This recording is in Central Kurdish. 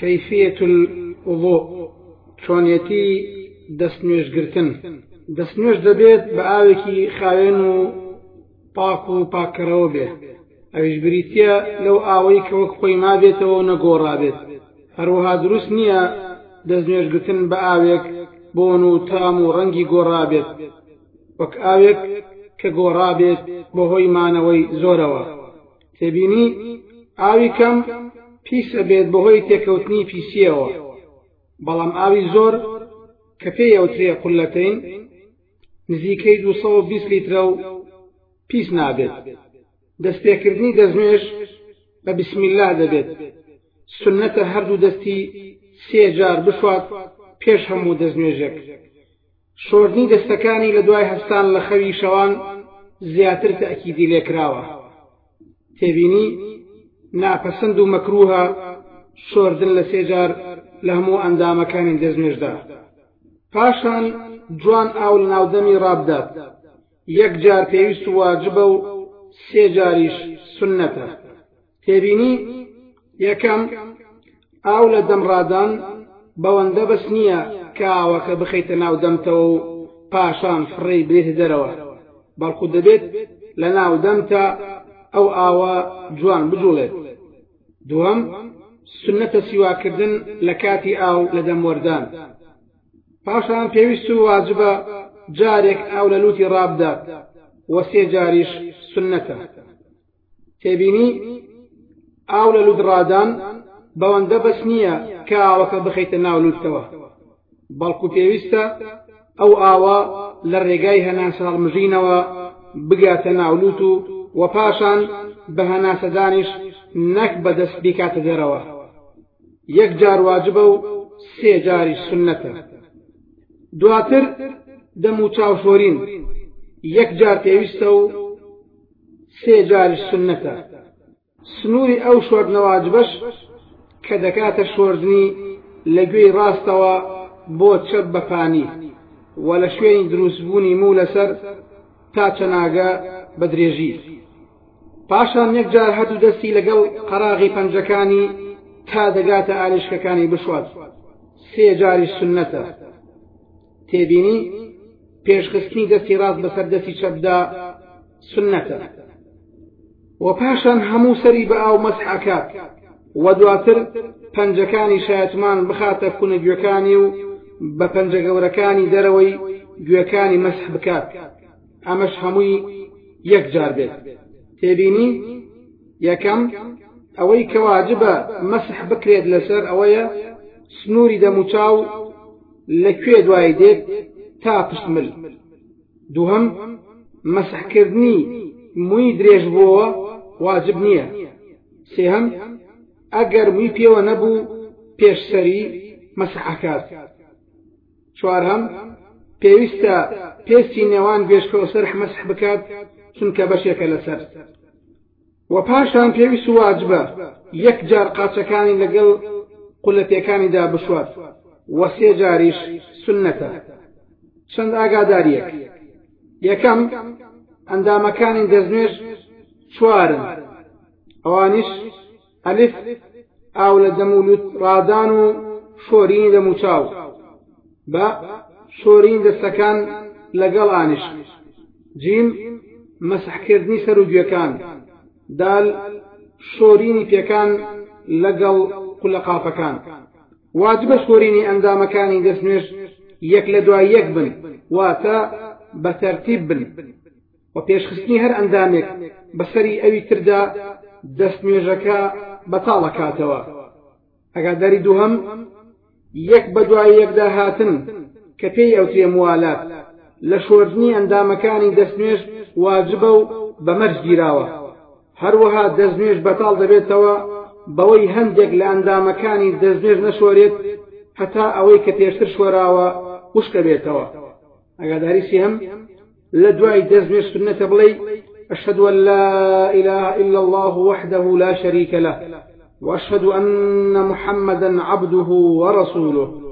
كيفية الوضوء چۆنیەتی دەستنوێژگرتن. دەستنوێژ دەبێت بە ئاوێکی خاوێن و پاک و پاککەرەوە بێ، ئەویش بریتیە لەو ئاوەی کە وەک خۆی مابێتەوە و نەگۆڕابێت. هەروەها دروست نییە دەستنوێژگرتن بە ئاوێک بۆن و تام و ڕەنگی گۆڕابێت، وەک ئاوێک کە گۆڕابێت بە هۆی مانەوەی زۆرەوە. تێبینی ئاوی کەم پیسە بێت بەهۆی تێکەوتنی پیسیەوە، بەڵام ئاوی زۆر کە پێی ئەوترێ قولەتەین نزیکەی 220 لیترە و پیس نابێت. دەستپێکردنی دەستنوێژ بە بسم الله دەبێت. سنەتە هەردوو دەستی 3 جار بشوات پێش هەموو دەستنوێژێک. شۆردنی دەستەکانی لە دوای هەستان لە خەوی شەوان زیاتر تەئکیدی لێکراوە. تێبینی ناپەسەند و مەکروهە شۆردن لە 3 جار لە هەموو ئەندامەکانی دەستنوێژدا. پاشان جوان ئاو لە ناودەمی ڕابدات. 1 جار پێویست و واجبە و 3 جاریش سنەتە. تێبینی یەکەم ئاو لە دەمڕادان بەوەندە بەس نییە کە ئاوەکە بخەیتە ناو دەمتەوە و پاشان فڕێی برێتە دەرەوە، بەڵکو دەبێت لە ناو دەمتە ئەو ئاوە جوان بجوڵێت. دووەم سنەتە سیواکردن لە کاتی ئاو لە دەموەردان. پاشان پێویست و واجبە جارێک ئاو لە لوتی ڕابدات و 3 جاریش سنەتە. تێبینی ئاو لە لوت ڕادان بەوەندە بەس نییە کە ئاوەکە بخەیتە ناو لوتەوە، بەڵکو پێویستە ئەو ئاوە لە ڕێگای هەناسە هەڵمژینەوە بگاتە ناو لوت و پاشان بە هەناسەدانیش نەک بەدەست بیکاتە دەرەوە. 1 جار واجبە و 3 جاریش سنەتە. دواتر دەم و چاوشۆرین 1 جار پێویستە و 3 جاریش سنەتە. سنووری ئەو شۆردنە واجبەش کە دەکاتە شۆردنی لە گوێی ڕاستەوە بۆ چەپ بەپانی و لە شوێنی دروستبوونی موو لەسەر تا چەناگە بە درێژی. پاشان 1 جار هەردوو دەستی لەگەڵ قەراغی پەنجەکانی تا دەگاتە ئالیشکەکانی بشوات. 3 جاریش سنەتە. تێبینی پێشخستنی دەستی ڕاست بەسەر دەستی چەپدا سنەتە. و پاشان هەموو سەری بە ئاو مەسحەکات و دواتر پەنجەکانی شایەتمان بخاتە کونە گوێکانی و بە پەنجە گەورەکانی دەرەوەی گوێکانی مەسح بکات. ئەمەش هەمووی 1 جار بێت. تێبینی یەکەم ئەوەی کە واجبە مەسح بکرێت لەسەر ئەوەیە سنووری دەموچاو لەکوێ دوای دێت تا پشتمل. دووهەم مەسحکردنی مووی درێژ بووە واجب نییە. سێهەم ئەگەر مووی پێوە نەبوو پێشسەری مەسحەکات. چوارهەم پێویستە پێستی نێوان گوێشکە و سەرح مەسح بکات چونکە بەشێکە لەسەر. و پاشان پێویست و واجبە 1 جار قاچەکانی لەگەڵ قولەتەکانیدا بشوات و 3 جاریش سنەتە. چەند ئاگاداریەک. یەکەم ئەندامەکانی دەستنوێژ 4ن. ئەوانیش ئەلف ئاو لە دەمولوت ڕادان و شۆرینی دەموچاو، بە شۆرین دەستەکان لەگەڵ ئانیش، جیم مەسحکردنی سەر و گوێکان، دال شۆرینی پێکان لەگەڵ قولەقاپەکان. واجبە شۆرینی ئەندامەکانی دەستنوێژ 1 لە دوای 1 بن، واتە بە تەرتیب بن و پێشخستنی هەر ئەندامێک بەسەری ئەوی تردا دەستنوێژەکە بەتاڵەکاتەوە. ئەگاداری دووهەم 1 بە دوای 1دا هاتن کە پێی ئەوترێ موالات لە شۆردنی ئەندامەکانی دەستنوێژ واجبە و بەمەرج گیراوە. هەروەها دەستنوێژ بەتاڵ دەبێتەوە بەوەی هەندێک لە ئەندامەکانی دەستنوێژ نەشۆرێت هەتا ئەوەی کە پێشتر شۆراوە وشکە بێتەوە. ئەگاداری سێهەم لە دوای دەستنوێژ سنەتە بڵێ أشهد أن لا إله إلا الله وحده لا شريك له وأشهد أن محمدا عبده ورسوله.